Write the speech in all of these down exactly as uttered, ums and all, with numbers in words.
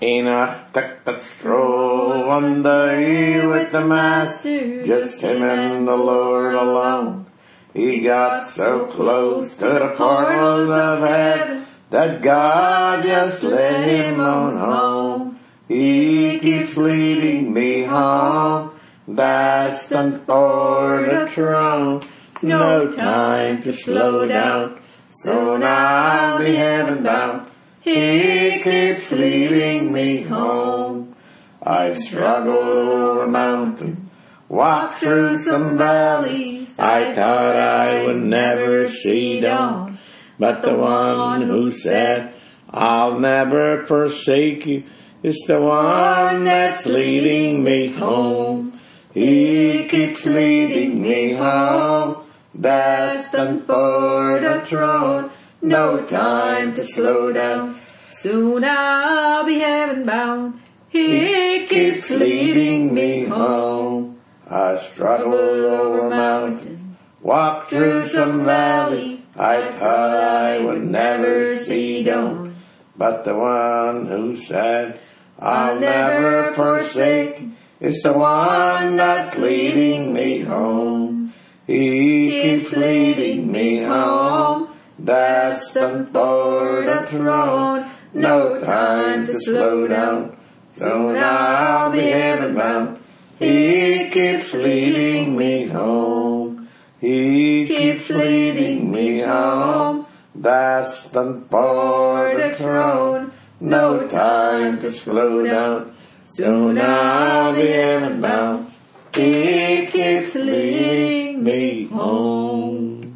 Enoch took the stroll one day with the master, just him and the Lord alone. He got so close to the portals of heaven that God just let him on home. He keeps leading me home, destined for the throne. No time to slow down, soon I'll be heaven bound. He keeps leading me home. I've struggled over a mountain, walked through some valleys. I thought I would never see dawn, but the one who said, I'll never forsake you, is the one that's leading me home. He keeps leading me home, destined for the throne. No time to slow down, soon I'll be heaven bound. He keeps leading me home. I struggled over a mountain, walked through some valley. I thought I would never see dawn, but the one who said, I'll never forsake, is the one that's leading me home. He keeps leading me home, destined for the throne. No time to slow down, soon I'll be heaven bound. He keeps leading me home. He keeps leading me home, destined for the throne. No time to slow down, soon I'll be heaven bound. He keeps leading me home.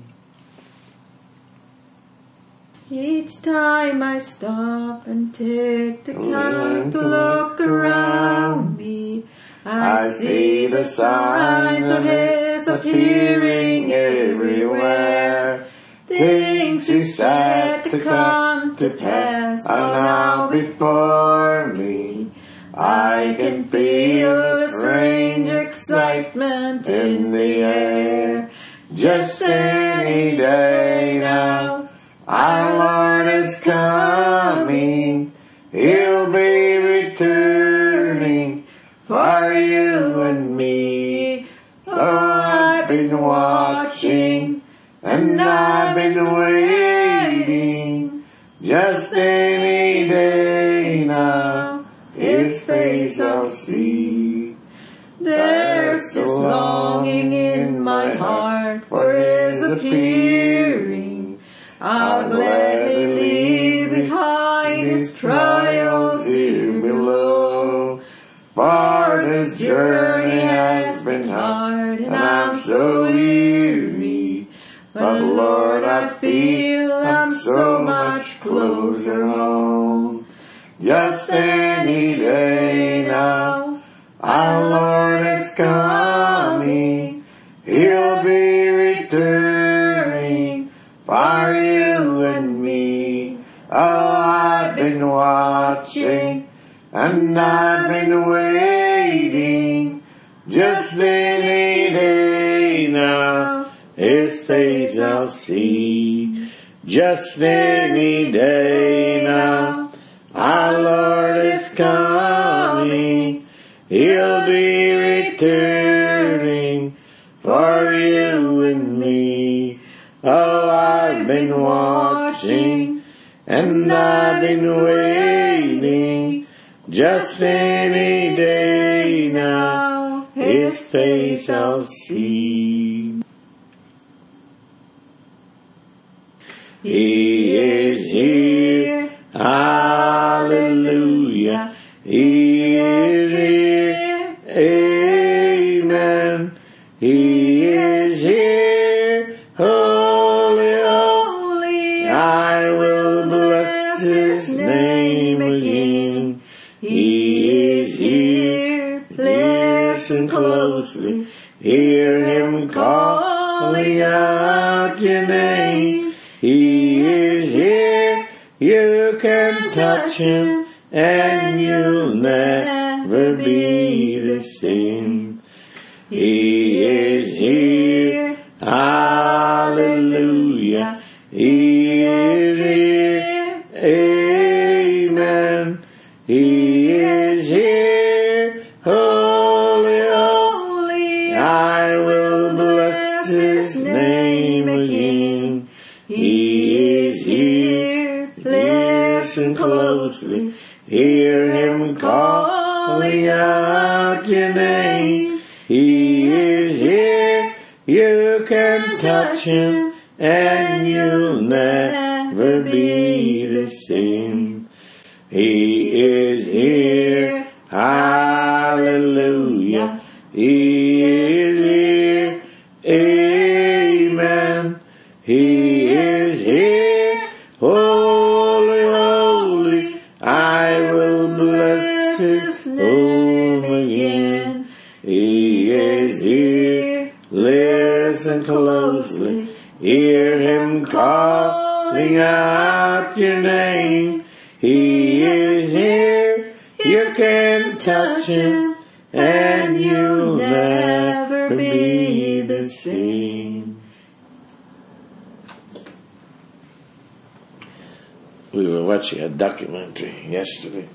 Each time I stop and take the time to look around me, I see the signs of His appearing everywhere. Things He said to come to pass are now before me. I can feel a strange excitement in the air. Just any day now, our Lord is coming. He'll be returning for you and me. Oh, I've been watching and I've been waiting. Just any day now, His face I'll see. There's this longing in my heart for His appearing. I'll gladly leave behind His trials here below. For this journey has been hard and I'm so weary. But Lord, I feel I'm so much closer home. Just any day now, our Lord is coming. He'll be returning for you and me. Oh, I've been watching and I've been waiting. Just any day now, His face I'll see. Just any day now, our Lord is coming. He'll be returning for you and me. Oh, I've been watching and I've been waiting. Just any day now, His face I'll see. He is here, hallelujah. He is here, amen. He is here, holy, holy. I will bless His name again. He is here, listen closely. Hear Him calling out your name. He is here, you can touch Him, and you'll never be the same. He is here, hallelujah. He is here, amen. He is here, holy, holy, I will bless His name again. He is here, listen closely, hear Him calling out your name. He is here, you can touch Him, and you'll never be the same. He is here, hallelujah, He is here, amen. He is here, holy, holy, I will bless His name again. He is here, listen closely, hear Him calling out your name. He is here, you can touch Him, and you'll never be the same. We were watching a documentary yesterday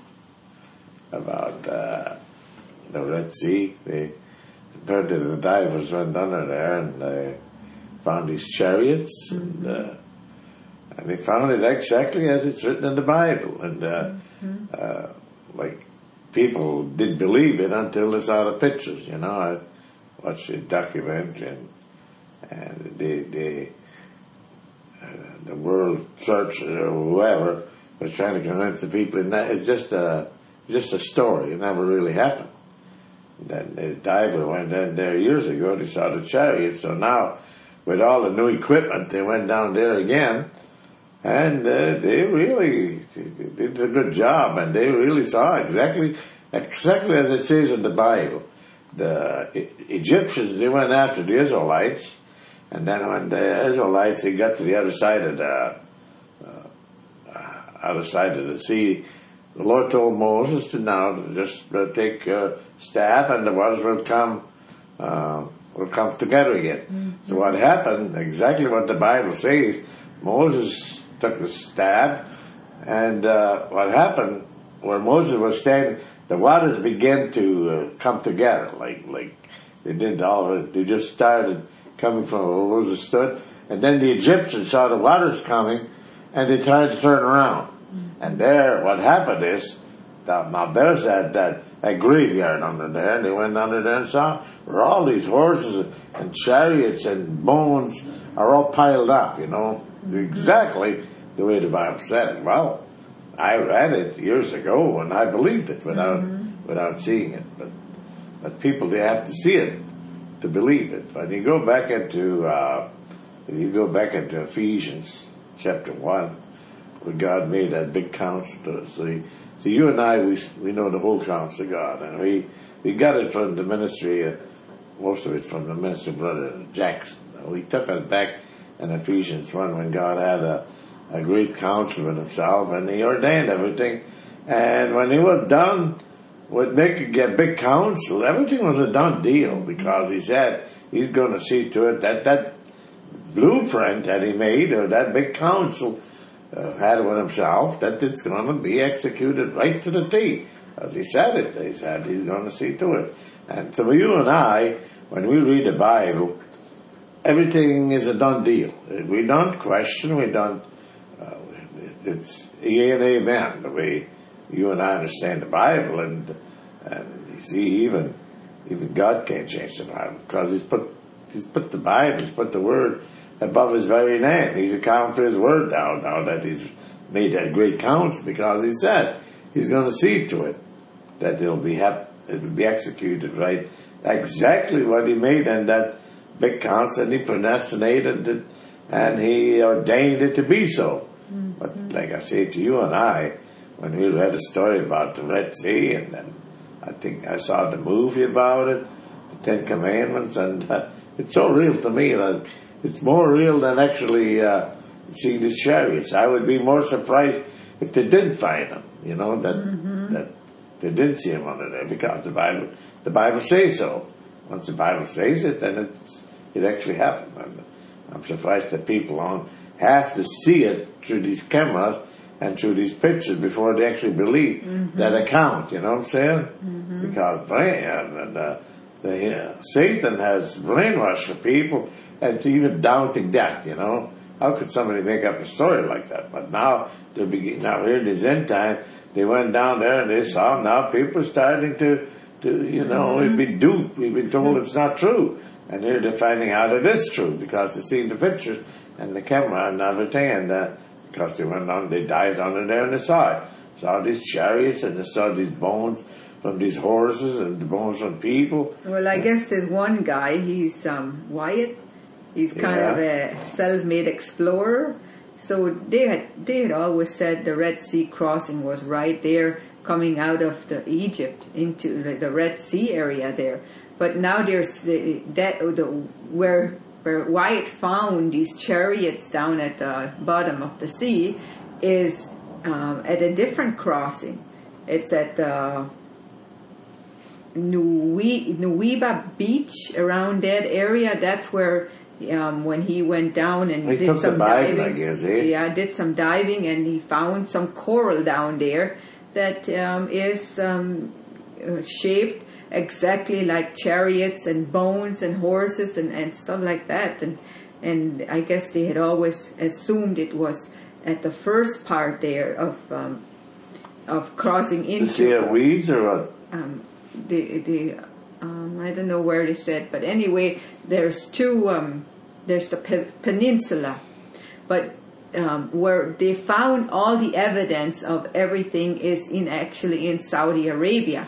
about uh, the Red Sea. They heard that the divers went under there and they found these chariots, mm-hmm. and, uh, and they found it exactly as it's written in the Bible. And uh, mm-hmm. uh, like people didn't believe it until they saw the pictures. You know, I watched the documentary, and, and they they. Uh, the World Church or whoever was trying to convince the people that it's just a just a story. It never really happened. Then the diver went in there years ago. They saw the chariot. So now, with all the new equipment, they went down there again, and uh, they really they did a good job. And they really saw exactly exactly as it says in the Bible. The e- Egyptians, they went after the Israelites. And then when the Israelites, they got to the other side of the, uh, other side of the sea, the Lord told Moses to now just uh, take a staff and the waters will come, uh, will come together again. Mm-hmm. So what happened, exactly what the Bible says, Moses took the staff, and uh, what happened, where Moses was standing, the waters began to uh, come together, like, like they did all of it. They just started coming from where Moses stood, and then the Egyptians saw the waters coming, and they tried to turn around. Mm-hmm. And there, what happened is, that, now there's that, that, that graveyard under there, and they went under there and saw where all these horses and chariots and bones are all piled up, you know, mm-hmm. exactly the way the Bible said it. Well, I read it years ago, and I believed it without mm-hmm. without seeing it. But but people, they have to see it to believe it. When you go back into, uh, if you go back into Ephesians chapter one, where God made that big counsel to us. So, he, so you and I, we we know the whole counsel of God, and we we got it from the ministry, uh, most of it from the ministry of Brother Jackson. We took us back in Ephesians one when God had a, a great counsel with Himself, and He ordained everything. And when He was done with making a big council, everything was a done deal, because He said He's going to see to it that that blueprint that He made, or that big council uh, had with Himself, that it's going to be executed right to the T. As He said it, He said He's going to see to it. And so you and I, when we read the Bible, everything is a done deal. We don't question, we don't, uh, it's yea and amen, the way you and I understand the Bible, and and you see, even even God can't change the Bible, because He's put He's put the Bible, He's put the Word above His very name. He's accounted for His Word now, now that He's made that great counsel, because He said He's going to see to it that it'll be hap- it'll be executed right, exactly what He made in that big counsel, and He predestinated it, and He ordained it to be so. Mm-hmm. But like I say to you and I, when we read a story about the Red Sea, and then I think I saw the movie about it, the Ten Commandments, and uh, it's so real to me that it's more real than actually uh, seeing the chariots. I would be more surprised if they didn't find them, you know, that mm-hmm. that they didn't see them under there, because the Bible the Bible says so. Once the Bible says it, then it's, it actually happened. And I'm surprised that people don't have to see it through these cameras and through these pictures before they actually believe mm-hmm. that account, you know what I'm saying? Mm-hmm. Because brain, and, uh, the, uh, Satan has brainwashed the people and to even doubting that, you know. How could somebody make up a story like that? But now, they're begin, now here in this end time, they went down there and they saw now people are starting to, to you know, mm-hmm. we've been duped, we've been told it's not true. And here they're finding out it is true because they've seen the pictures and the camera and everything, and uh, because they went on, they dived under there and they saw it. Saw these chariots and they saw these bones from these horses and the bones from people. Well, I guess there's one guy, he's um, Wyatt. He's kind yeah. of a self-made explorer. So they had they had always said the Red Sea crossing was right there, coming out of the Egypt into the, the Red Sea area there. But now there's the, that the where where Wyatt found these chariots down at the bottom of the sea is um, at a different crossing. It's at the Nuweiba Beach, around that area. That's where. Um, when he went down and he did took some the Bible, diving, I guess, eh? yeah, did some diving, and he found some coral down there that um, is um, uh, shaped exactly like chariots and bones and horses and, and stuff like that. And and I guess they had always assumed it was at the first part there of um, of crossing into. The Sea of Weeds or what? Um, the the. Um, I don't know where they said, but anyway, there's two, um, there's the pe- peninsula, but um, where they found all the evidence of everything is in actually in Saudi Arabia.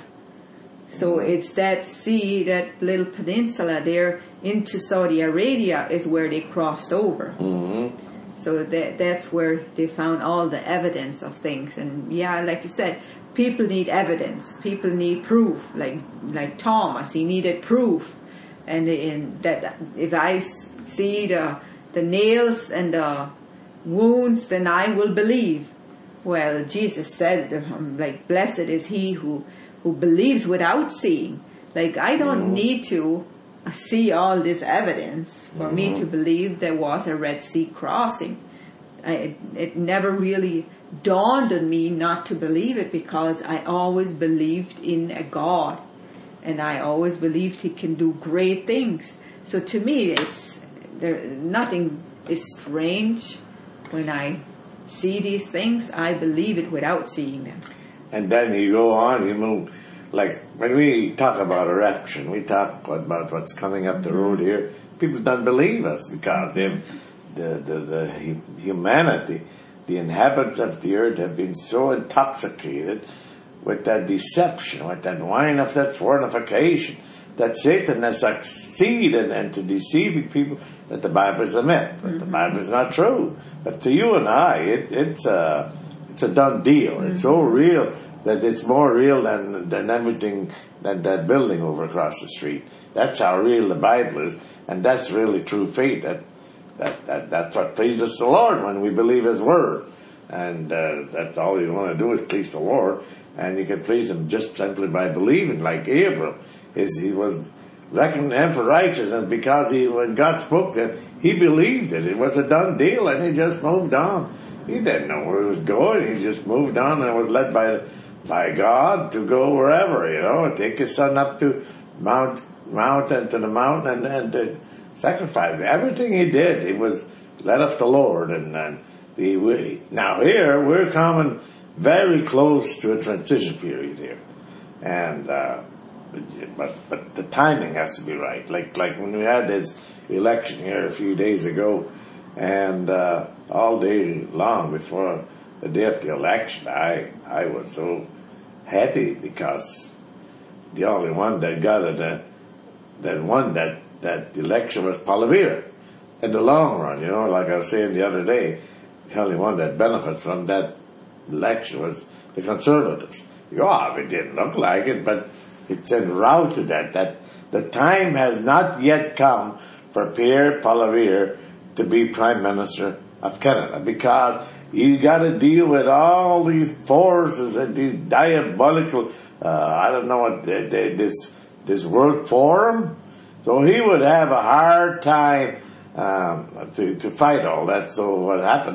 So mm-hmm. it's that sea, that little peninsula there into Saudi Arabia is where they crossed over. Mm-hmm. So that that's where they found all the evidence of things. And yeah, like you said, people need evidence. People need proof. Like like Thomas, he needed proof. And in that, if I see the the nails and the wounds, then I will believe. Well, Jesus said, um, like, blessed is he who who believes without seeing. Like, I don't mm-hmm. need to see all this evidence for mm-hmm. me to believe there was a Red Sea crossing. I, it, it never really dawned on me not to believe it, because I always believed in a God, and I always believed he can do great things. So to me, it's there. Nothing is strange when I see these things. I believe it without seeing them. And then you go on, you move. Like when we talk about a rapture, we talk about what's coming up the road here. People don't believe us because they've the the, the humanity. The inhabitants of the earth have been so intoxicated with that deception, with that wine of that fornication, that Satan has succeeded into deceiving people that the Bible is a myth, that mm-hmm. the Bible is not true. But to you and I, it, it's a it's a done deal. Mm-hmm. It's so real that it's more real than than everything, than that building over across the street. That's how real the Bible is, and that's really true faith. That That, that that's what pleases the Lord when we believe His Word. And uh, that's all you want to do is please the Lord. And you can please Him just simply by believing, like Abram. Is he was reckoned him for righteousness because he, when God spoke to him, he believed it. It was a done deal, and he just moved on. He didn't know where he was going. He just moved on and was led by by God to go wherever, you know, take his son up to Mount Mountain to the mountain and, and to sacrifice. Everything he did, he was led of the Lord. And, and the, we, now here, we're coming very close to a transition period here. And, uh, but, but the timing has to be right. Like, like when we had this election here a few days ago, and, uh, all day long before the day of the election, I, I was so happy because the only one that got it, uh, that won that, that election was Poilievre. In the long run, you know, like I was saying the other day, the only one that benefits from that election was the Conservatives. You go, oh, it didn't look like it, but it's en route to that, that the time has not yet come for Pierre Poilievre to be Prime Minister of Canada, because you got to deal with all these forces and these diabolical, uh, I don't know what, they, they, this, this World Forum. So he would have a hard time um, to, to fight all that. So what happened?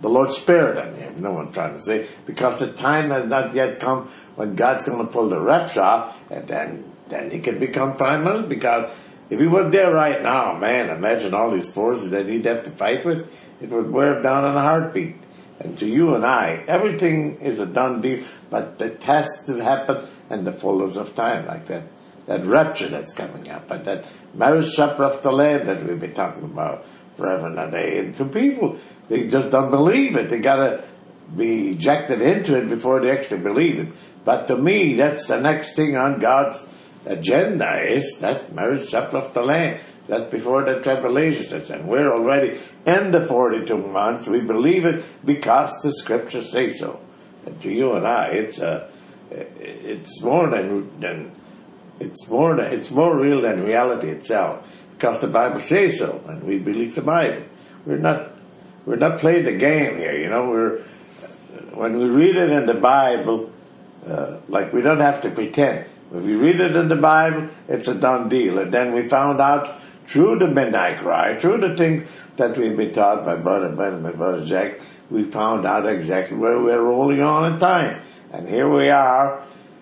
the Lord spared them. You know what I'm trying to say? Because the time has not yet come when God's going to pull the reps off, and then, then he can become prime minister. Because if he was there right now, man, imagine all these forces that he'd have to fight with. It would wear him down in a heartbeat. And to you and I, everything is a done deal, but it has to happen in the fullness of time, like that, that rapture that's coming up, and that marriage supper of the Lamb that we've been talking about forever and a day. And to people, they just don't believe it. They gotta be ejected into it before they actually believe it. But to me, that's the next thing on God's agenda, is that marriage supper of the Lamb. That's before the tribulation sets in. We're already in the forty-two months. We believe it because the scriptures say so. And to you and I, it's uh, it's more than than it's more than, it's more real than reality itself, because the Bible says so, and we believe the Bible. We're not we're not playing the game here. You know, we're when we read it in the Bible, uh, like we don't have to pretend. If we read it in the Bible, it's a done deal. And then we found out through the midnight cry, through the things that we've been taught by Brother Ben and my Brother Jack, we found out exactly where we're rolling on in time. And here we are,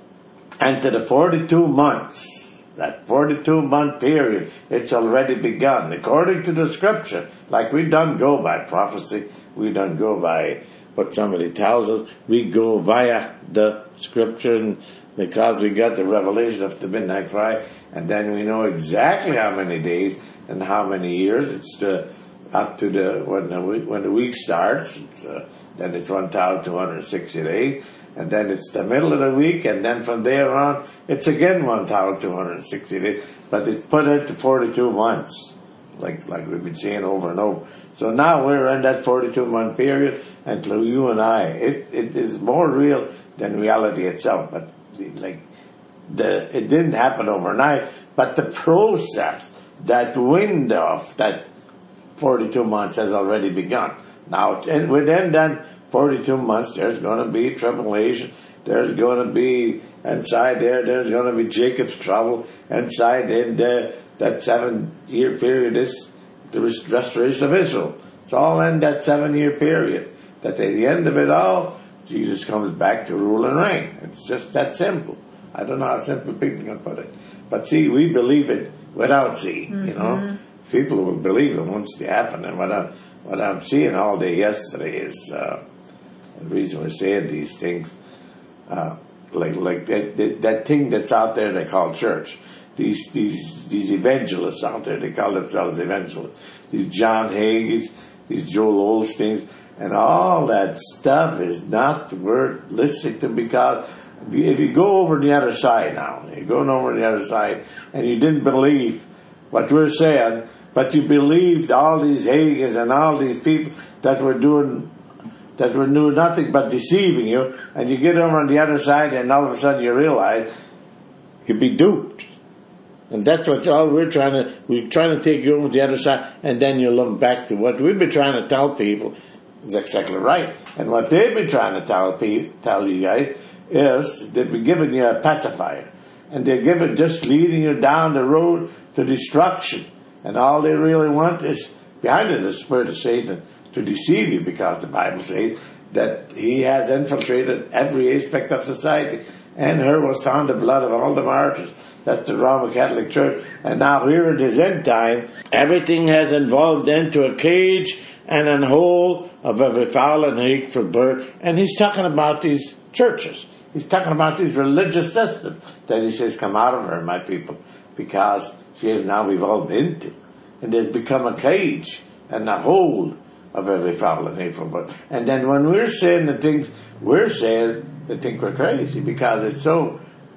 into the forty-two months, that forty-two month period, it's already begun. According to the scripture, like we don't go by prophecy, we don't go by what somebody tells us, we go via the scripture, and because we got the revelation of the midnight cry, and then we know exactly how many days and how many years. It's the, up to the when the week, when the week starts. It's, uh, then it's one thousand two hundred sixty days, and then it's the middle of the week, and then from there on it's again one thousand two hundred sixty days. But it's put into forty-two months, like like we've been saying over and over. So now we're in that forty-two month period, and to you and I, it it is more real than reality itself. But like the it didn't happen overnight, but the process, that window of that forty-two months has already begun. Now, and within that forty-two months, there's going to be tribulation. There's going to be inside there. There's going to be Jacob's trouble inside in the, that seven-year period. Is the restoration of Israel. It's all in that seven-year period. That at the end of it all, Jesus comes back to rule and reign. It's just that simple. I don't know how simple people can put it. But see, we believe it without seeing, mm-hmm. you know. People will believe it once they happen. And what I'm, what I'm seeing all day yesterday is, uh, the reason we're saying these things, uh, like, like that, that, that thing that's out there they call church. These, these, these evangelists out there, they call themselves evangelists. These John Hagins, these Joel Osteens, and all that stuff is not worth listening to, because if you, if you go over the other side now, you're going over the other side, and you didn't believe what we're saying, but you believed all these Hagins and all these people that were doing, that were doing nothing but deceiving you, and you get over on the other side, and all of a sudden you realize you'd be duped. And that's what all we're trying to, we're trying to take you over to the other side, and then you look back to what we've been trying to tell people is exactly right. And what they've been trying to tell people, tell you guys is that we're giving you a pacifier. And they're giving, just leading you down the road to destruction. And all they really want is, behind it, the spirit of Satan to deceive you, because the Bible says that he has infiltrated every aspect of society. And her was found the blood of all the martyrs. That's the Roman Catholic Church. And now here it is end time. Everything has evolved into a cage and a hole of every foul and hateful bird. And he's talking about these churches. He's talking about these religious systems that he says come out of her, my people, because she has now evolved into. And there's become a cage and a hole of every foul and hateful bird. And then when we're saying the things we're saying, they think we're crazy, because it's so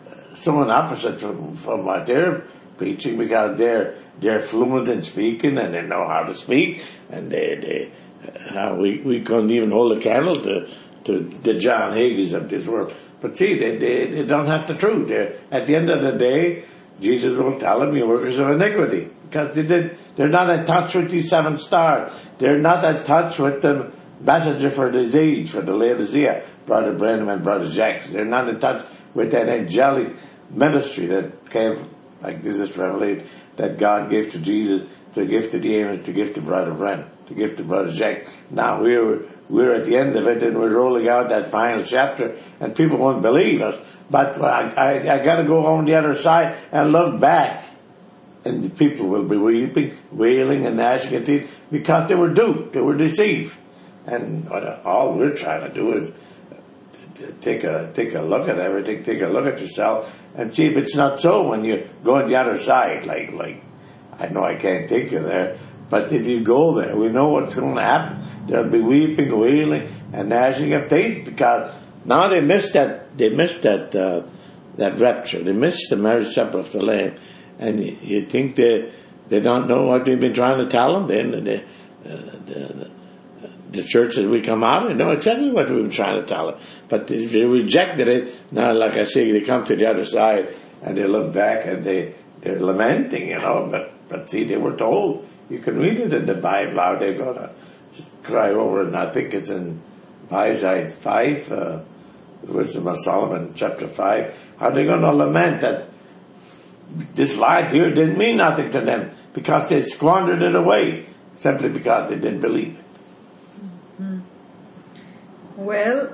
so an opposite from, from what they're preaching, because they're they're fluent in speaking, and they know how to speak, and they they uh, we we couldn't even hold a candle to to the John Hagins of this world. But see, they they, they don't have the truth. They're, at the end of the day, Jesus will tell them, "You workers of iniquity," because they did. They're not in touch with these seven stars. They're not in touch with the messenger for this age, for the Laodicea, Brother Branham and Brother Jackson. They're not in touch with that angelic ministry that came, like this is revelation, that God gave to Jesus, to give to the angels, to give to Brother Branham. to give to Brother Jack. Now we're we're at the end of it, and we're rolling out that final chapter, and people won't believe us. But I, I, I got to go on the other side and look back, and the people will be weeping, wailing, and gnashing of teeth because they were duped, they were deceived. And all we're trying to do is take a take a look at everything, take a look at yourself, and see if it's not so when you go on the other side. Like like I know I can't take you there, but if you go there, we know what's going to happen. There'll be weeping, wailing, and gnashing of teeth because now they missed that. They missed that uh, that rapture. They missed the marriage supper of the Lamb, and you, you think they they don't know what we've been trying to tell them. Then the, uh, the, the church that we come out, they know exactly what we've been trying to tell them. But if they rejected it, now, like I say, they come to the other side and they look back and they they're lamenting, you know. But but see, they were told. You can read it in the Bible how they're gonna cry over it, and I think it's in Isaiah five, uh, Wisdom of Solomon, chapter five, how they're going to lament that this life here didn't mean nothing to them because they squandered it away simply because they didn't believe it. Mm-hmm. Well,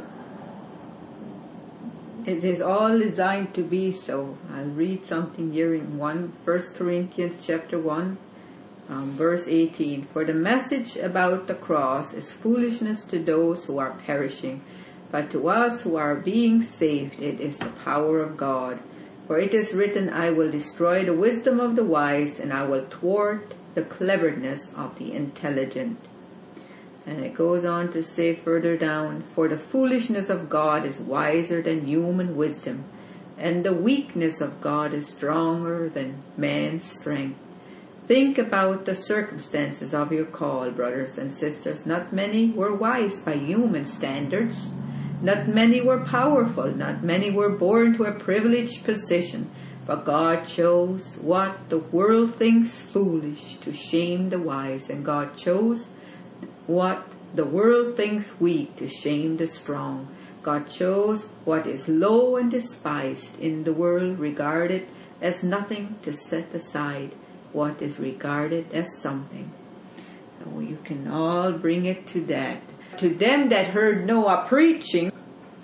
it is all designed to be so. I'll read something here in one, First Corinthians chapter one. Um, verse eighteen, for the message about the cross is foolishness to those who are perishing, but to us who are being saved it is the power of God. For it is written, I will destroy the wisdom of the wise, and I will thwart the cleverness of the intelligent. And it goes on to say further down, for the foolishness of God is wiser than human wisdom, and the weakness of God is stronger than man's strength. Think about the circumstances of your call, brothers and sisters. Not many were wise by human standards. Not many were powerful. Not many were born to a privileged position. But God chose what the world thinks foolish to shame the wise. And God chose what the world thinks weak to shame the strong. God chose what is low and despised in the world, regarded as nothing, to set aside what is regarded as something. So you can all bring it to that. To them that heard Noah preaching,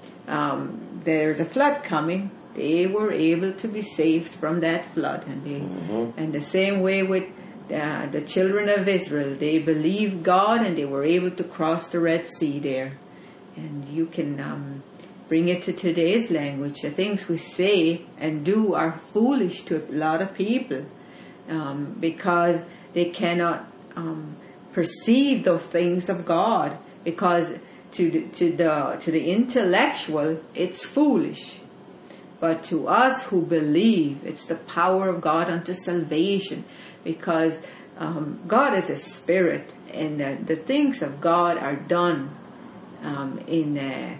um, there's a flood coming. They were able to be saved from that flood. And they, mm-hmm. and the same way with uh, the children of Israel, they believed God and they were able to cross the Red Sea there. And you can um, bring it to today's language. The things we say and do are foolish to a lot of people. Um, because they cannot um, perceive those things of God. Because to the, to the to the intellectual, it's foolish, but to us who believe, it's the power of God unto salvation. Because um, God is a spirit, and uh, the things of God are done um, in a,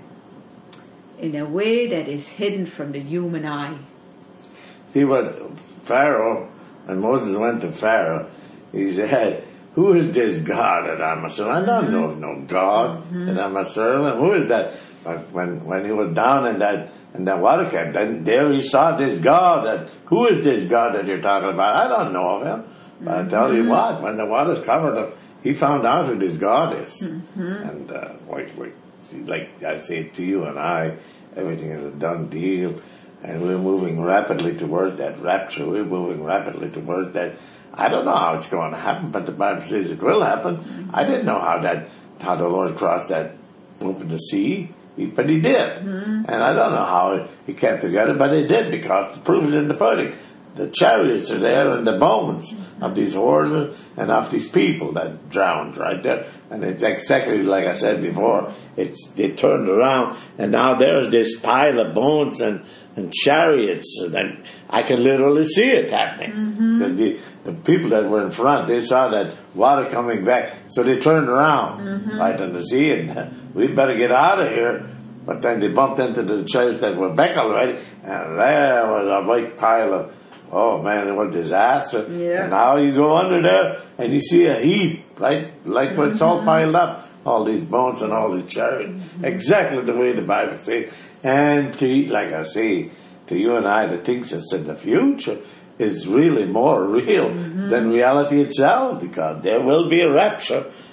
in a way that is hidden from the human eye. See what Pharaoh. When Moses went to Pharaoh, he said, who is this God that I must serve? I don't know no God mm-hmm. that I must serve. And who is that? But when, when he was down in that in that water camp, then there he saw this God. That who is this God that you're talking about? I don't know of him. But mm-hmm. I tell you what, when the waters covered him, he found out who this God is. Mm-hmm. And uh, like, like I say to you and I, everything is a done deal. And we're moving rapidly towards that rapture. We're moving rapidly towards that. I don't know how it's going to happen, but the Bible says it will happen. Mm-hmm. I didn't know how that, how the Lord crossed that, opened the sea, but He did. Mm-hmm. And I don't know how He kept together, but He did, because the proof is in the pudding. The chariots are there and the bones mm-hmm. of these horses and of these people that drowned right there. And it's exactly like I said before. It's they turned around, and now there's this pile of bones and and chariots, and I can literally see it happening. Mm-hmm. Because the, the people that were in front, they saw that water coming back, so they turned around mm-hmm. right in the sea, and we better get out of here. But then they bumped into the chariots that were back already, and there was a big pile of, oh man, it was a disaster. Yeah. And now you go under there, and you see a heap, right? Like when mm-hmm. it's all piled up, all these bones and all these chariots. Mm-hmm. Exactly the way the Bible says. And to, like I say, to you and I, the things that's in the future is really more real mm-hmm. than reality itself, because there will be a rapture.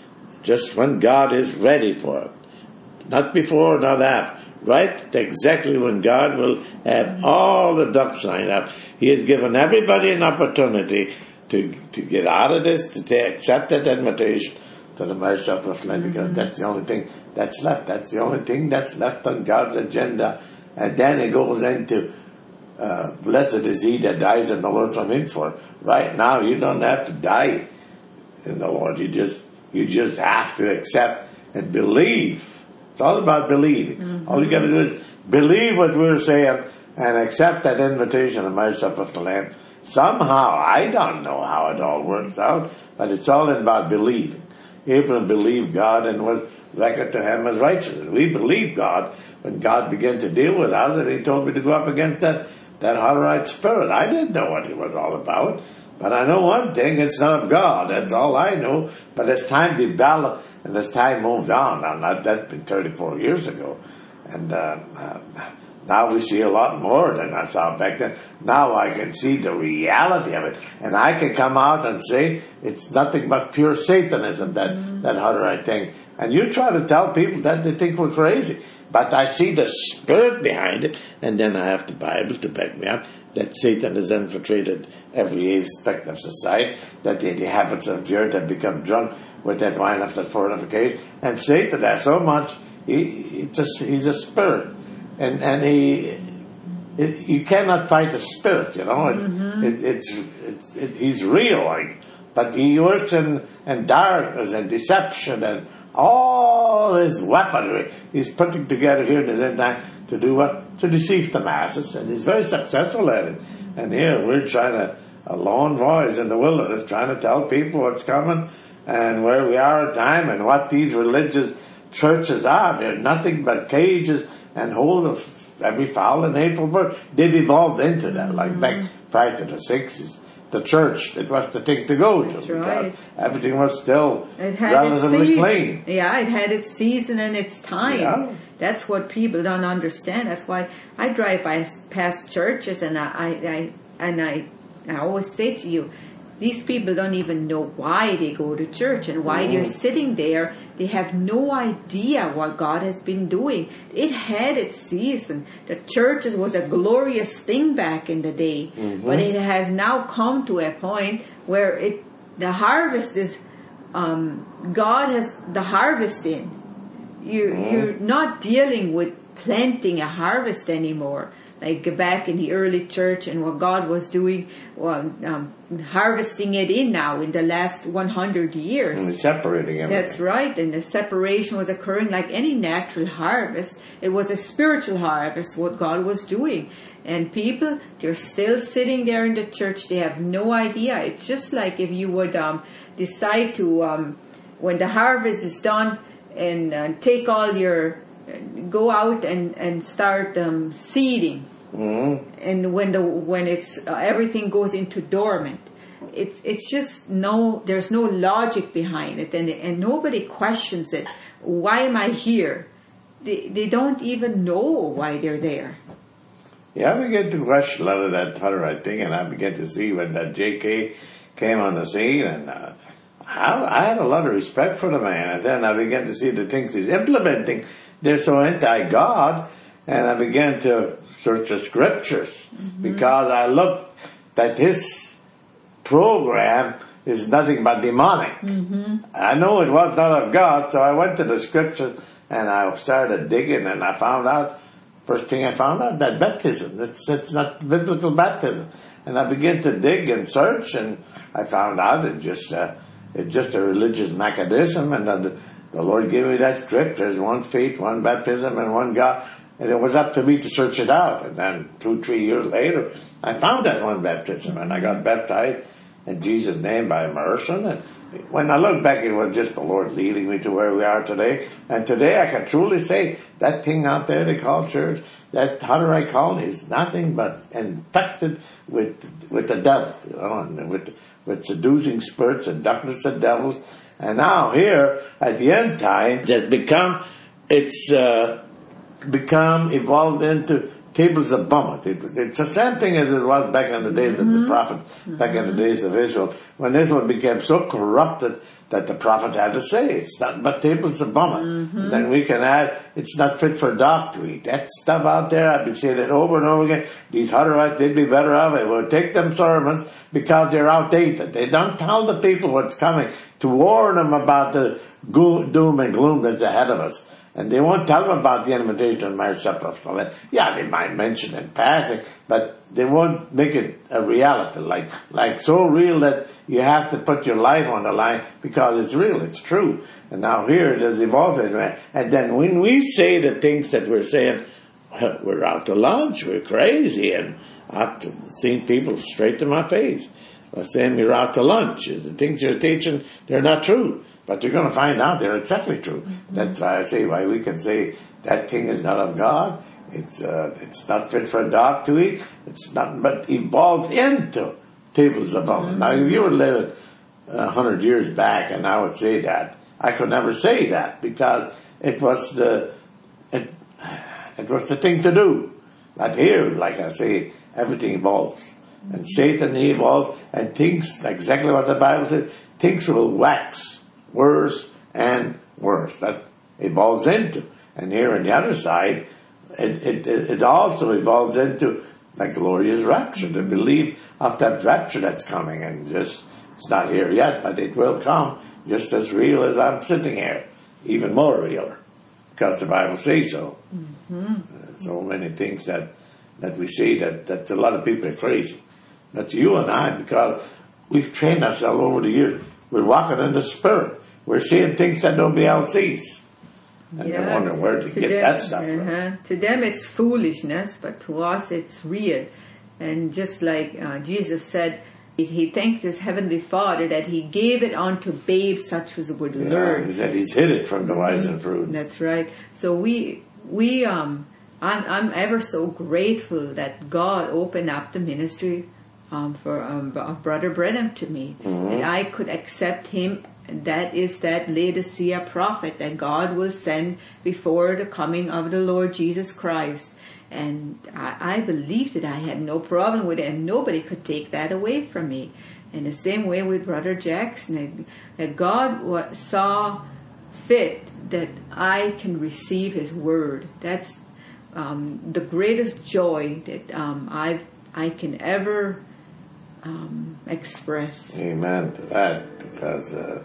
just when God is ready for it. Not before, not after. Right? Exactly when God will have all the ducks lined up. He has given everybody an opportunity to to get out of this, to take, accept that invitation to the marriage supper of Lamb, because mm-hmm. that's the only thing that's left. That's the only thing that's left on God's agenda. And then it goes into uh, blessed is he that dies in the Lord from henceforth. Right now, you don't have to die in the Lord. You just you just have to accept and believe. It's all about believing. Mm-hmm. All you got to do is believe what we're saying and accept that invitation of marriage supper of the Lamb. Somehow, I don't know how it all works out, but it's all about believing. Abraham believed God and was reckoned to him as righteous. We believe God when God began to deal with us, and he told me to go up against that, that Hutterite spirit. I didn't know what it was all about, but I know one thing, it's not of God. That's all I know. But as time developed and as time moved on, now that's been thirty-four years ago, and uh, uh, now we see a lot more than I saw back then. Now I can see the reality of it. And I can come out and say it's nothing but pure Satanism, that, mm-hmm. that Hutterite thing. And you try to tell people that, they think we're crazy. But I see the spirit behind it, and then I have the Bible to back me up, that Satan has infiltrated every aspect of society, that the inhabitants of the earth have become drunk with that wine of the fornication. And Satan has so much, he, it's a, he's a spirit. And and he, it, you cannot fight the spirit, you know. It, mm-hmm. it, it's, it's it, he's real, like, but he works in, in darkness and deception and all his weaponry. He's putting together here in his end time to do what? To deceive the masses, and he's very successful at it. And here we're trying to, a lone voice in the wilderness, trying to tell people what's coming and where we are at time and what these religious churches are. They're nothing but cages and hold of every foul and hateful bird. They've evolved into that, like mm-hmm. back prior to the sixties. The church, it was the thing to go That's to. Right. Everything was still it had relatively its clean. Yeah, it had its season and its time. Yeah. That's what people don't understand. That's why I drive by past churches, and I, I, I and I, I always say to you, these people don't even know why they go to church and why mm. they're sitting there. They have no idea what God has been doing. It had its season. The churches was a glorious thing back in the day. Mm-hmm. But it has now come to a point where it the harvest is, um, God has the harvest in. You, mm. You're not dealing with planting a harvest anymore. Like back in the early church and what God was doing, well, um, harvesting it in now in the last one hundred years. And separating everything. That's right. And the separation was occurring like any natural harvest. It was a spiritual harvest, what God was doing. And people, they're still sitting there in the church. They have no idea. It's just like if you would um, decide to, um, when the harvest is done, and uh, take all your, go out and, and start um, seeding. Mm-hmm. And when the when it's uh, everything goes into dormant, it's it's just no there's no logic behind it, and and nobody questions it. Why am I here? They they don't even know why they're there. Yeah, I began to question a lot of that Hutterite thing, and I began to see when that J K came on the scene, and uh, I, I had a lot of respect for the man, and then I began to see the things he's implementing. They're so anti-God, and I began to search the scriptures, mm-hmm. because I looked that his program is nothing but demonic. Mm-hmm. I know it was not of God, so I went to the scriptures and I started digging, and I found out, first thing I found out, that baptism, it's, it's not biblical baptism. And I began to dig and search, and I found out it's just, uh, it's just a religious mechanism, and the, the Lord gave me that scripture. There's one faith, one baptism, and one God. And it was up to me to search it out. And then two, three years later, I found that one baptism, and I got baptized in Jesus' name by immersion. And when I look back, it was just the Lord leading me to where we are today. And today I can truly say that thing out there they call church, that Hutterite colony, is nothing but infected with with the devil, you know, and with with seducing spirits and darkness of devils. And now here at the end time, it has become it's. Uh, become evolved into tables of Bummet. It, it's the same thing as it was back in the days mm-hmm. of the prophet, mm-hmm. back in the days of Israel, when Israel became so corrupted that the prophet had to say, it's not but tables of Bummet. Mm-hmm. Then we can add, it's not fit for dog to eat. That stuff out there, I've been saying it over and over again. These Hutterites, they'd be better off. It will take them sermons because they're outdated. They don't tell the people what's coming to warn them about the doom and gloom that's ahead of us. And they won't tell them about the invitation of marriage supper of Solomon. Yeah, they might mention in passing, but they won't make it a reality, like like so real that you have to put your life on the line because it's real, it's true. And now here it has evolved. And then when we say the things that we're saying, we're out to lunch, we're crazy, and I've seen people straight to my face saying you're out to lunch. The things you're teaching, they're not true. But you're going to find out they're exactly true. Mm-hmm. That's why I say why we can say that thing is not of God. It's uh, it's not fit for a dog to eat. It's not, but evolved into tables of Bummet. Mm-hmm. Now, if you were living a hundred years back, and I would say that, I could never say that because it was the it, it was the thing to do. But here, like I say, everything evolves, mm-hmm. and Satan evolves and thinks exactly what the Bible says. Things will wax worse and worse. That evolves into. And here on the other side, it, it, it also evolves into the glorious rapture, the belief of that rapture that's coming. And just, it's not here yet, but it will come just as real as I'm sitting here. Even more realer. Because the Bible says so. Mm-hmm. Uh, so many things that, that we see that, that a lot of people are crazy. But you and I, because we've trained ourselves over the years, we're walking in the Spirit. We're seeing things that nobody else sees. And yeah. they're wondering where to, to get them, that stuff uh-huh. from. To them it's foolishness, but to us it's real. And just like uh, Jesus said, he thanked his heavenly Father that he gave it unto babes such as would yeah, learn. He said he's hid it from the wise and prudent. That's right. So we, we, um, I'm, I'm ever so grateful that God opened up the ministry um, for um, Brother Branham to me. Mm-hmm. And I could accept him. And that is that Laodicea prophet that God will send before the coming of the Lord Jesus Christ. And I, I believed that I had no problem with it, and nobody could take that away from me. And the same way with Brother Jackson, that God saw fit that I can receive his word. That's um, the greatest joy that um, I I can ever um, express. Amen to that, because. Uh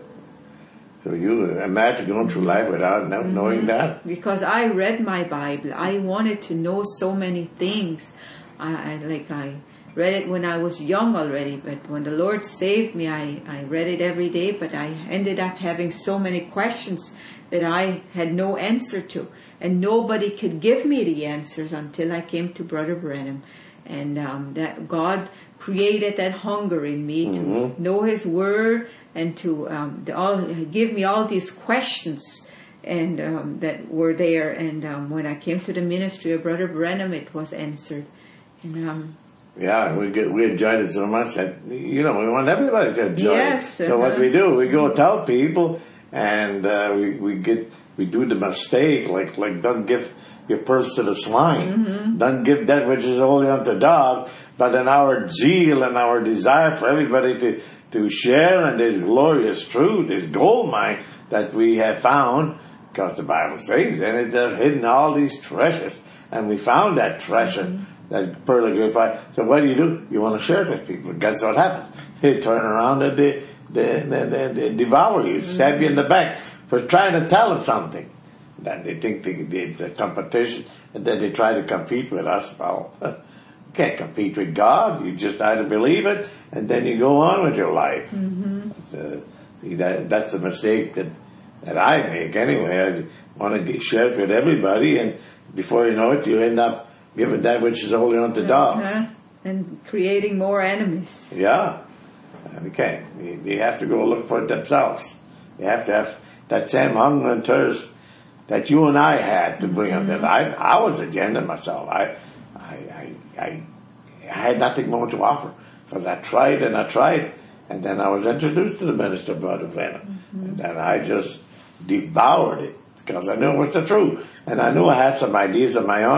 So you imagine going through life without knowing mm-hmm. that? Because I read my Bible. I wanted to know so many things. I, I like I read it when I was young already, but when the Lord saved me, I, I read it every day, but I ended up having so many questions that I had no answer to. And nobody could give me the answers until I came to Brother Branham. And um, that God created that hunger in me mm-hmm. to know his word and to um, the, all, give me all these questions and um, that were there. And um, when I came to the ministry of Brother Branham, it was answered. And, um, yeah, we get, we enjoyed it so much that, you know, we want everybody to enjoy yes, it. So uh-huh. what we do, we go tell people, and uh, we we get we do the mistake, like like don't give your purse to the swine, mm-hmm. don't give that which is holy unto dog. But in our zeal and our desire for everybody to, to share in this glorious truth, this gold mine that we have found, because the Bible says in it, they're hidden all these treasures. And we found that treasure, mm-hmm. that pearl of great price. So what do you do? You want to share it with people. Guess what happens? They turn around and they, they, they, they, they devour you, mm-hmm. stab you in the back for trying to tell them something. Then they think they, it's a competition, and then they try to compete with us. Well, can't compete with God. You just either believe it, and then you go on with your life. Mm-hmm. Uh, that, that's a mistake that that I make anyway. I want to get, share it with everybody, and before you know it, you end up giving that which is holy unto dogs. Uh-huh. And creating more enemies. Yeah. We can't. They have to go look for it themselves. They have to have that same hunger and thirst that you and I had to bring mm-hmm. us there. I, I was at the end of myself. I, I, I, I, I had nothing more to offer because I tried and I tried, and then I was introduced to the minister, Brother Branham, mm-hmm. and then I just devoured it because I knew it was the truth, and I knew I had some ideas of my own,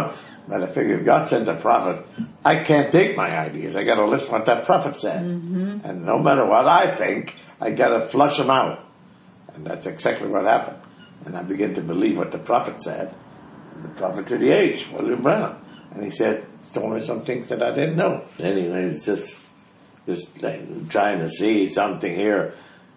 But I figure if God sent a prophet, I can't take my ideas. I got to listen to what that prophet said. Mm-hmm. And no matter what I think, I got to flush them out. And that's exactly what happened. And I began to believe what the prophet said. The prophet to the age, William Branham. And he said, told me some things that I didn't know. Anyway, it's just, just like trying to see something here.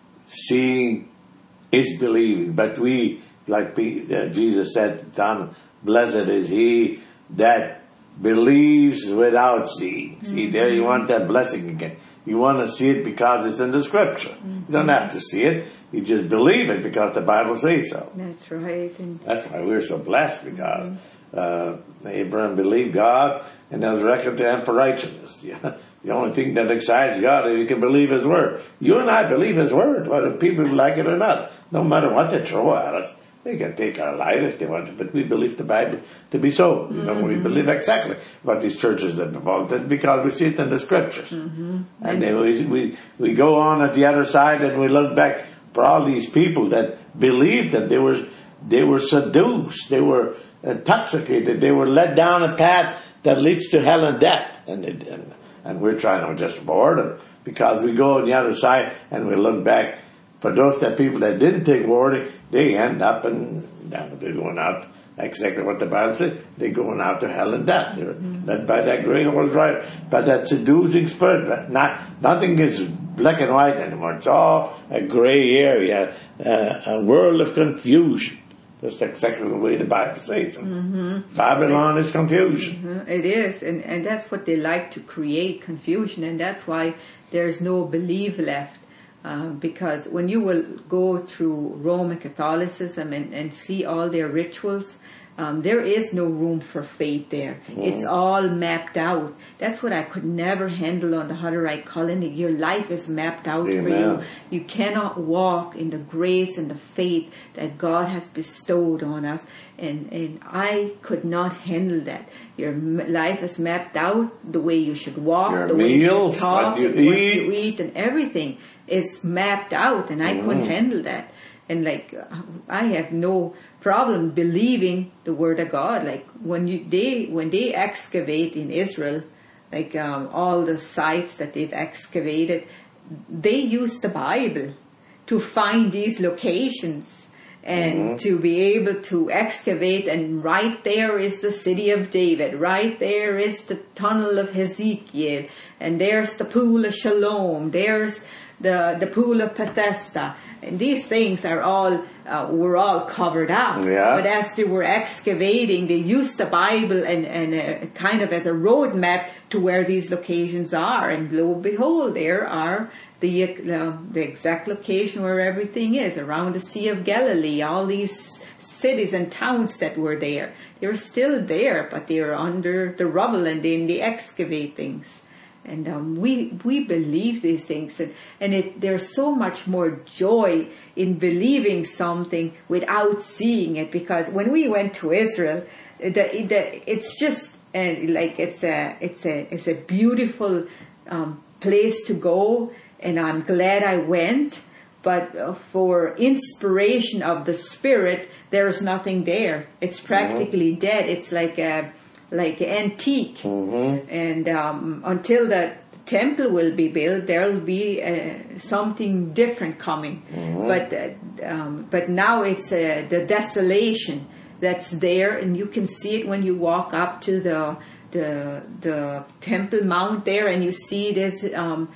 Seeing is believing. But we, like Jesus said to Thomas, blessed is he that believes without seeing. Mm-hmm. See, there you want that blessing again. You want to see it because it's in the Scripture. Mm-hmm. You don't have to see it. You just believe it because the Bible says so. That's right. And that's why we're so blessed, because uh, Abraham believed God, and that was reckoned to him for righteousness. Yeah. The only thing that excites God is you can believe His Word. You and I believe His Word, whether people like it or not. No matter what they throw at us. They can take our life if they want to, but we believe the Bible to be so. You know, mm-hmm. we believe exactly what these churches have devoted because we see it in the Scriptures. Mm-hmm. And then we, we we go on at the other side and we look back for all these people that believed that they were they were seduced, they were intoxicated, they were led down a path that leads to hell and death, and it, and, and we're trying to just board them because we go on the other side and we look back. For those that people that didn't take warning, they end up and they're going out exactly what the Bible says. They're going out to hell and death. They're mm-hmm. led by that great horse rider, by that seducing spirit. Not nothing is black and white anymore. It's all a gray area, uh, a world of confusion. That's exactly the way the Bible says it. Mm-hmm. Babylon is confusion. Mm-hmm. It is, and and that's what they like to create, confusion, and that's why there's no belief left. Uh, because when you will go through Roman Catholicism and, and see all their rituals, um, there is no room for faith there. Mm. It's all mapped out. That's what I could never handle on the Hutterite colony. Your life is mapped out Amen. For you. You cannot walk in the grace and the faith that God has bestowed on us. And, and I could not handle that. Your life is mapped out, the way you should walk, Your the meals, way you talk, what you what eat. you eat, and everything is mapped out, and I mm. couldn't handle that. And like, I have no problem believing the word of God. Like when you they when they excavate in Israel, like um, all the sites that they've excavated, they use the Bible to find these locations and mm-hmm. to be able to excavate. And right there is the city of David. Right there is the tunnel of Hezekiel, and there's the pool of Shalom. There's the the pool of Bethesda. And these things are all, uh, were all covered up. Yeah. But as they were excavating, they used the Bible and, and uh, kind of as a roadmap to where these locations are. And lo and behold, there are the, uh, the exact location where everything is, around the Sea of Galilee, all these cities and towns that were there. They're still there, but they're under the rubble, and then they excavate things. And um, we we believe these things, and, and it, there's so much more joy in believing something without seeing it. Because when we went to Israel, the, the, it's just uh, like it's a it's a it's a beautiful um, place to go, and I'm glad I went. But uh, for inspiration of the Spirit, there's nothing there. It's practically mm-hmm. dead. It's like a like antique. Mm-hmm. And um, until the temple will be built, there will be uh, something different coming. Mm-hmm. But uh, um, but now it's uh, the desolation that's there, and you can see it when you walk up to the the the Temple Mount there, and you see this um,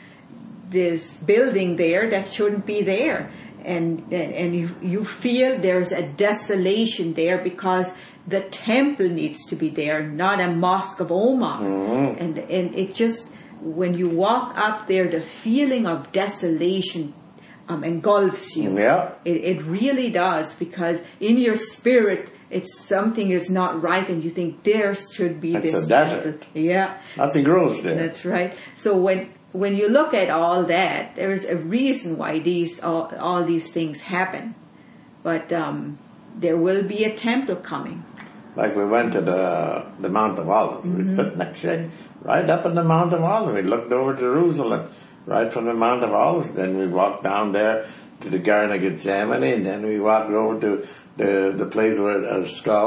this building there that shouldn't be there, and and you you feel there's a desolation there because the temple needs to be there, not a Mosque of Omar. Mm-hmm. And and it just, when you walk up there, the feeling of desolation um, engulfs you. Yeah. It, it really does, because in your spirit, it's something is not right, and you think there should be it's this a desert. temple. Yeah. Nothing grows there. That's right. So when when you look at all that, there's a reason why these all, all these things happen. But um, there will be a temple coming. Like we went to the the Mount of Olives. Mm-hmm. We sat next to right up in the Mount of Olives. We looked over Jerusalem right from the Mount of Olives. Then we walked down there to the Garden of Gethsemane, and then we walked over to the the place where a skull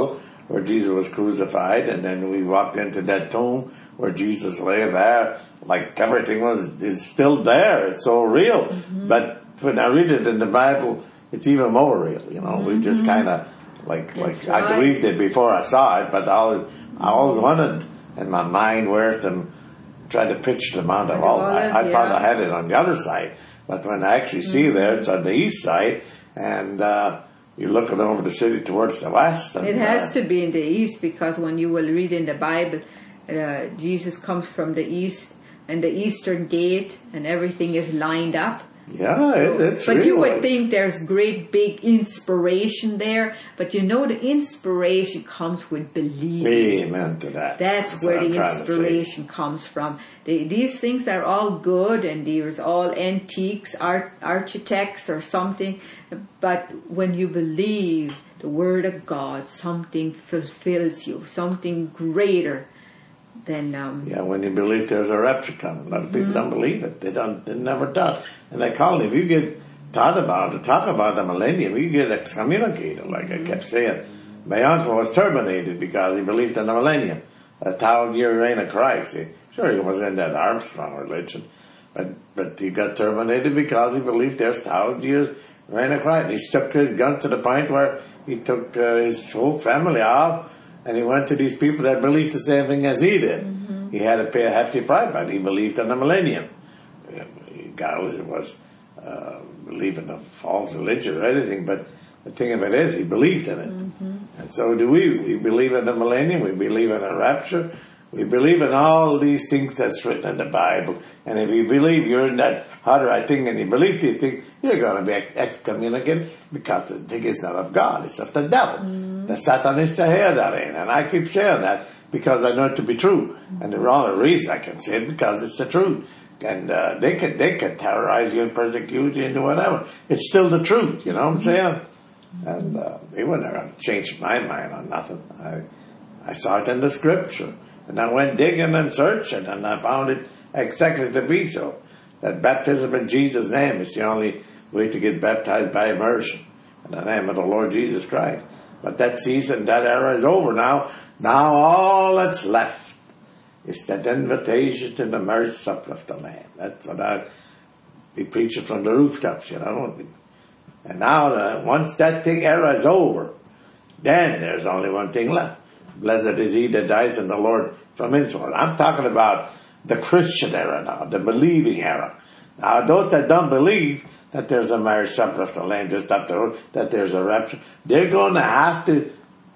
where Jesus was crucified, and then we walked into that tomb where Jesus lay there, like everything was, is still there. It's so real. Mm-hmm. But when I read it in the Bible, it's even more real, you know. Mm-hmm. We just kind of, like, like right. I believed it before I saw it, but I always, I always wanted in my mind where's them, try to picture the Mount of Olives. I, I yeah. thought I had it on the other side, but when I actually see mm-hmm. there, it's on the east side, and uh, you're looking over the city towards the west. And, it has uh, to be in the east, because when you will read in the Bible, uh, Jesus comes from the east, and the eastern gate, and everything is lined up. Yeah, it, it's But real. you would think there's great big inspiration there, but you know the inspiration comes with belief. Amen to that. That's, That's where the inspiration comes from. They, these things are all good, and there's all antiques, art, architects or something, but when you believe the Word of God, something fulfills you, something greater. Then, um, yeah, when you believe there's a rapture coming, a lot of people mm-hmm. don't believe it. They don't. They never taught. And they call it. If you get taught about it, talk about the millennium, you get excommunicated. Like mm-hmm. I kept saying, my uncle was terminated because he believed in the millennium, a thousand year reign of Christ. He, sure, he was in that Armstrong religion, but but he got terminated because he believed there's thousand years reign of Christ. He stuck his gun to the point where he took uh, his whole family off. And he went to these people that believed the same thing as he did. Mm-hmm. He had to pay a hefty price, but he believed in the millennium. Regardless, it was uh, believing in a false religion or anything, but the thing of it is, he believed in it. Mm-hmm. And so do we. We believe in the millennium, we believe in a rapture, we believe in all these things that's written in the Bible. And if you believe you're in that hard right thing and you believe these things, you're going to be excommunicated because the thing is not of God, it's of the devil. Mm. The Satan is the head therein. And I keep saying that because I know it to be true. And the only reason I can say it because it's the truth. And uh, they can they can terrorize you and persecute you and do whatever. It's still the truth, you know what I'm saying? And uh, they wouldn't have changed my mind on nothing. I, I saw it in the scripture. And I went digging and searching, and I found it exactly to be so. That baptism in Jesus' name is the only way to get baptized by immersion in the name of the Lord Jesus Christ. But that season, that era is over now. Now all that's left is that invitation to the marriage supper of the Lamb. That's what I'll be preaching from the rooftops, you know. And now, uh, once that thing era is over, then there's only one thing left. Blessed is he that dies in the Lord from henceforth. I'm talking about the Christian era now, the believing era. Now, those that don't believe that there's a marriage supper of the Lamb just up the road, that there's a rapture, they're going to have to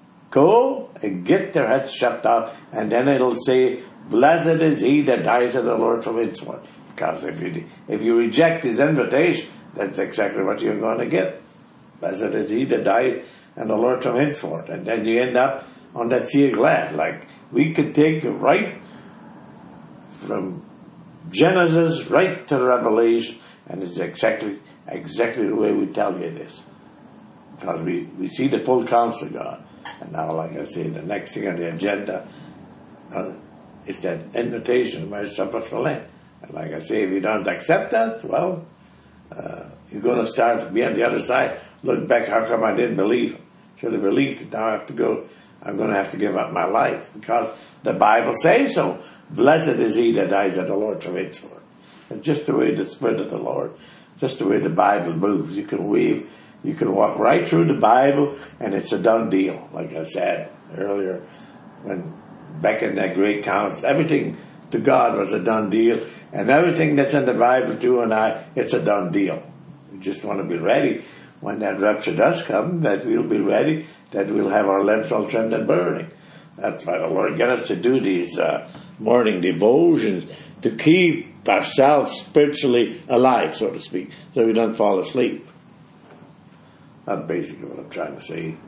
go and get their heads chopped off, and then it'll say, blessed is he that dies in the Lord from henceforth. Because if you, if you reject his invitation, that's exactly what you're going to get. Blessed is he that died in the Lord from henceforth. And then you end up on that sea of glass. Like, we could take it right from Genesis right to Revelation, and it's exactly exactly the way we tell you it is. Because we, we see the full counsel of God. And now, like I say, the next thing on the agenda uh, is that invitation to marriage supper of the Lamb. And like I say, if you don't accept that, well, uh, you're going to start to be on the other side. Look back, how come I didn't believe him? Should have believed it. Now I have to go. I'm going to have to give up my life because the Bible says so. Blessed is he that dies at the Lord from henceforth. It's just the way the Spirit of the Lord, just the way the Bible moves. You can weave, you can walk right through the Bible, and it's a done deal. Like I said earlier, when back in that great council, everything to God was a done deal, and everything that's in the Bible to you and I, it's a done deal. We just want to be ready when that rapture does come, that we'll be ready, that we'll have our lamps all trimmed and burning. That's why the Lord got us to do these uh, morning devotions, to keep ourselves spiritually alive, so to speak, so we don't fall asleep. That's basically what I'm trying to say.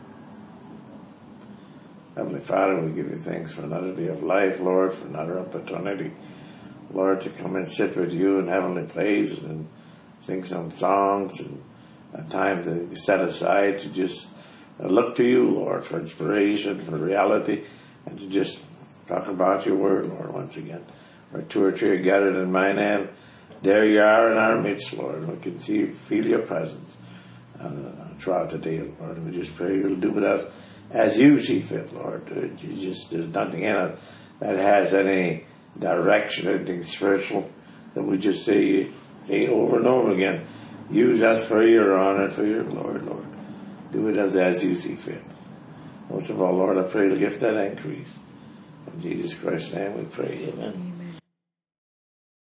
Heavenly Father, we give you thanks for another day of life, Lord, for another opportunity, Lord, to come and sit with you in heavenly places and sing some songs, and a time to set aside to just look to you, Lord, for inspiration, for reality, and to just talk about your word, Lord, once again. Where two or three are gathered in my name, there you are in our midst, Lord. We can see, feel your presence uh, throughout the day, Lord. And we just pray you'll do with us as you see fit, Lord. You just, there's nothing in it that has any direction, anything spiritual, that we just say, say over and over again. Use us for your honor, for your glory, Lord. Do it as, as you see fit. Most of all, Lord, I pray to give that increase. In Jesus Christ's name we pray. Amen. Amen.